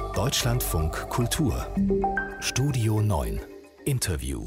Deutschlandfunk Kultur Studio 9 Interview.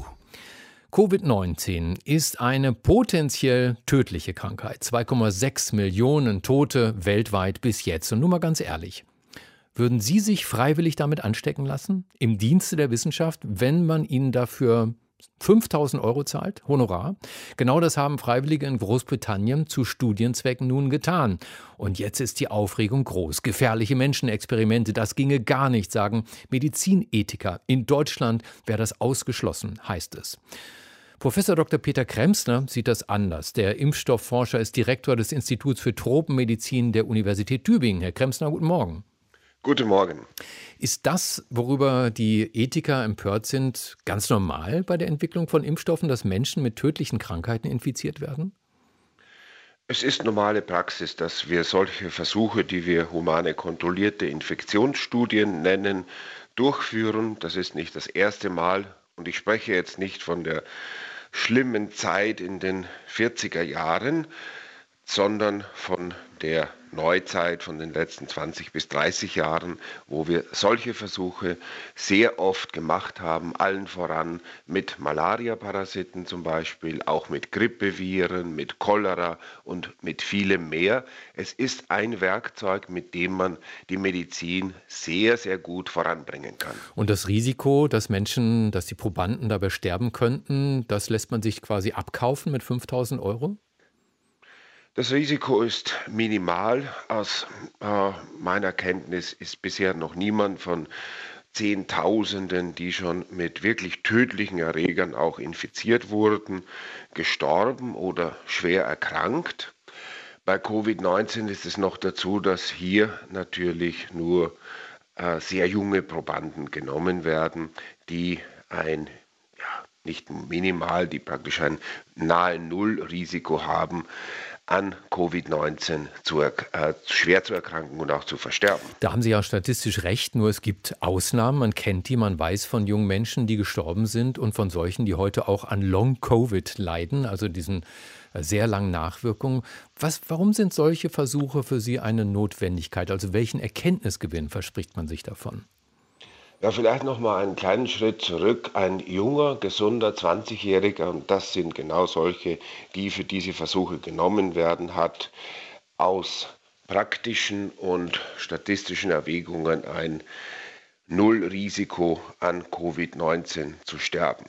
Covid-19 ist eine potenziell tödliche Krankheit. 2,6 Millionen Tote weltweit bis jetzt. Und nun mal ganz ehrlich, würden Sie sich freiwillig damit anstecken lassen? Im Dienste der Wissenschaft, wenn man Ihnen dafür 5.000 € zahlt, Honorar? Genau das haben Freiwillige in Großbritannien zu Studienzwecken nun getan. Und jetzt ist die Aufregung groß. Gefährliche Menschenexperimente, das ginge gar nicht, sagen Medizinethiker. In Deutschland wäre das ausgeschlossen, heißt es. Professor Dr. Peter Kremsner sieht das anders. Der Impfstoffforscher ist Direktor des Instituts für Tropenmedizin der Universität Tübingen. Herr Kremsner, guten Morgen. Guten Morgen. Ist das, worüber die Ethiker empört sind, ganz normal bei der Entwicklung von Impfstoffen, dass Menschen mit tödlichen Krankheiten infiziert werden? Es ist normale Praxis, dass wir solche Versuche, die wir humane kontrollierte Infektionsstudien nennen, durchführen. Das ist nicht das erste Mal. Und ich spreche jetzt nicht von der schlimmen Zeit in den 40er Jahren, sondern von der Neuzeit, von den letzten 20 bis 30 Jahren, wo wir solche Versuche sehr oft gemacht haben, allen voran mit Malaria-Parasiten zum Beispiel, auch mit Grippeviren, mit Cholera und mit vielem mehr. Es ist ein Werkzeug, mit dem man die Medizin sehr, sehr gut voranbringen kann. Und das Risiko, dass die Probanden dabei sterben könnten, das lässt man sich quasi abkaufen mit 5.000 €? Das Risiko ist minimal. Aus meiner Kenntnis ist bisher noch niemand von Zehntausenden, die schon mit wirklich tödlichen Erregern auch infiziert wurden, gestorben oder schwer erkrankt. Bei Covid-19 ist es noch dazu, dass hier natürlich nur sehr junge Probanden genommen werden, die nicht minimal, die praktisch ein nahe Null-Risiko haben, an Covid-19 schwer zu erkranken und auch zu versterben. Da haben Sie ja statistisch recht, nur es gibt Ausnahmen. Man kennt die, man weiß von jungen Menschen, die gestorben sind und von solchen, die heute auch an Long-Covid leiden, also diesen sehr langen Nachwirkungen. Warum sind solche Versuche für Sie eine Notwendigkeit? Also welchen Erkenntnisgewinn verspricht man sich davon? Ja, vielleicht noch mal einen kleinen Schritt zurück. Ein junger, gesunder 20-Jähriger, und das sind genau solche, die für diese Versuche genommen werden, hat aus praktischen und statistischen Erwägungen ein Nullrisiko an Covid-19 zu sterben.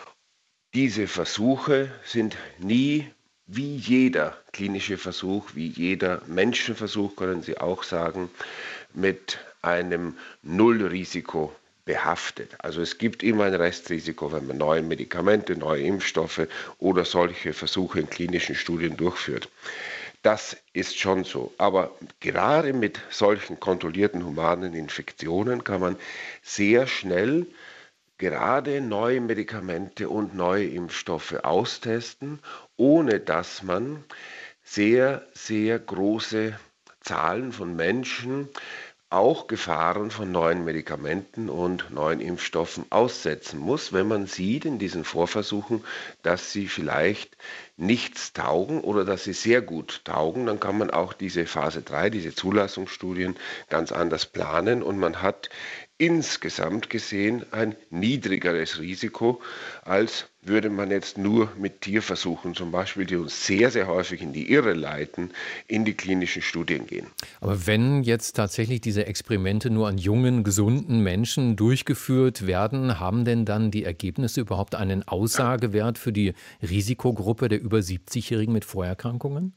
Diese Versuche sind nie, wie jeder klinische Versuch, wie jeder Menschenversuch, können Sie auch sagen, mit einem Nullrisiko behaftet. Also es gibt immer ein Restrisiko, wenn man neue Medikamente, neue Impfstoffe oder solche Versuche in klinischen Studien durchführt. Das ist schon so. Aber gerade mit solchen kontrollierten humanen Infektionen kann man sehr schnell gerade neue Medikamente und neue Impfstoffe austesten, ohne dass man sehr, sehr große Zahlen von Menschen auch Gefahren von neuen Medikamenten und neuen Impfstoffen aussetzen muss, wenn man sieht in diesen Vorversuchen, dass sie vielleicht nichts taugen oder dass sie sehr gut taugen, dann kann man auch diese Phase 3, diese Zulassungsstudien ganz anders planen und man hat insgesamt gesehen ein niedrigeres Risiko, als würde man jetzt nur mit Tierversuchen zum Beispiel, die uns sehr, sehr häufig in die Irre leiten, in die klinischen Studien gehen. Aber wenn jetzt tatsächlich diese Experimente nur an jungen, gesunden Menschen durchgeführt werden, haben denn dann die Ergebnisse überhaupt einen Aussagewert für die Risikogruppe der über 70-Jährigen mit Vorerkrankungen?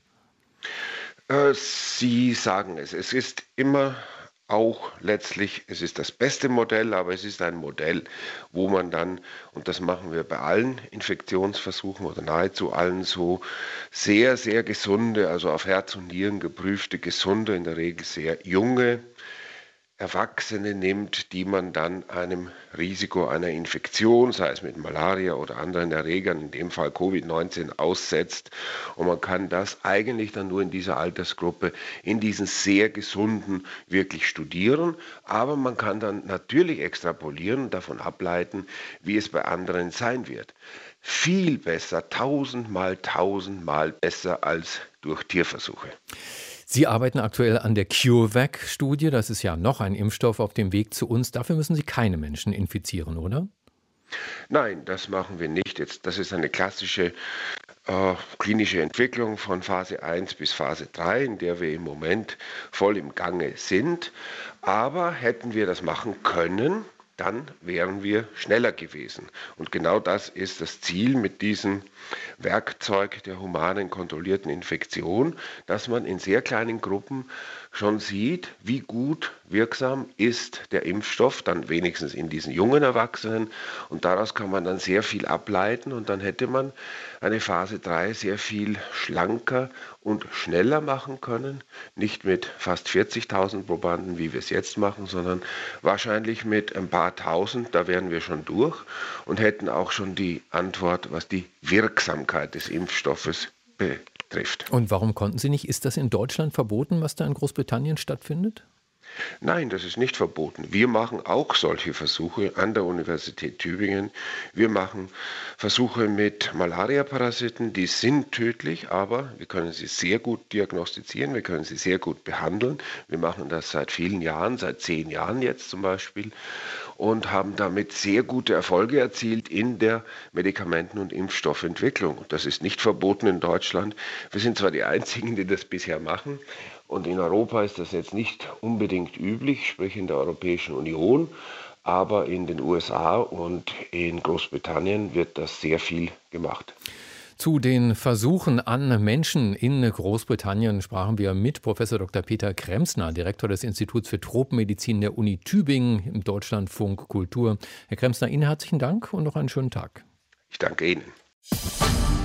Sie sagen es. Es ist immer auch letztlich, es ist das beste Modell, aber es ist ein Modell, wo man dann, und das machen wir bei allen Infektionsversuchen oder nahezu allen so, sehr, sehr gesunde, also auf Herz und Nieren geprüfte, gesunde, in der Regel sehr junge Erwachsene nimmt, die man dann einem Risiko einer Infektion, sei es mit Malaria oder anderen Erregern, in dem Fall Covid-19, aussetzt. Und man kann das eigentlich dann nur in dieser Altersgruppe, in diesen sehr gesunden, wirklich studieren. Aber man kann dann natürlich extrapolieren und davon ableiten, wie es bei anderen sein wird. Viel besser, tausendmal besser als durch Tierversuche. Sie arbeiten aktuell an der CureVac-Studie. Das ist ja noch ein Impfstoff auf dem Weg zu uns. Dafür müssen Sie keine Menschen infizieren, oder? Nein, das machen wir nicht. Das ist eine klassische klinische Entwicklung von Phase 1 bis Phase 3, in der wir im Moment voll im Gange sind. Aber hätten wir das machen können, dann wären wir schneller gewesen. Und genau das ist das Ziel mit diesem Werkzeug der humanen kontrollierten Infektion, dass man in sehr kleinen Gruppen schon sieht, wie gut wirksam ist der Impfstoff, dann wenigstens in diesen jungen Erwachsenen. Und daraus kann man dann sehr viel ableiten und dann hätte man eine Phase 3 sehr viel schlanker und schneller machen können. Nicht mit fast 40.000 Probanden, wie wir es jetzt machen, sondern wahrscheinlich mit ein paar Tausend, da wären wir schon durch und hätten auch schon die Antwort, was die Wirksamkeit des Impfstoffes betrifft. Und warum konnten Sie nicht? Ist das in Deutschland verboten, was da in Großbritannien stattfindet? Nein, das ist nicht verboten. Wir machen auch solche Versuche an der Universität Tübingen. Wir machen Versuche mit Malaria-Parasiten, die sind tödlich, aber wir können sie sehr gut diagnostizieren, wir können sie sehr gut behandeln. Wir machen das seit vielen Jahren, seit 10 Jahren jetzt zum Beispiel und haben damit sehr gute Erfolge erzielt in der Medikamenten- und Impfstoffentwicklung. Das ist nicht verboten in Deutschland. Wir sind zwar die Einzigen, die das bisher machen, und in Europa ist das jetzt nicht unbedingt üblich, sprich in der Europäischen Union, aber in den USA und in Großbritannien wird das sehr viel gemacht. Zu den Versuchen an Menschen in Großbritannien sprachen wir mit Professor Dr. Peter Kremsner, Direktor des Instituts für Tropenmedizin der Uni Tübingen im Deutschlandfunk Kultur. Herr Kremsner, Ihnen herzlichen Dank und noch einen schönen Tag. Ich danke Ihnen.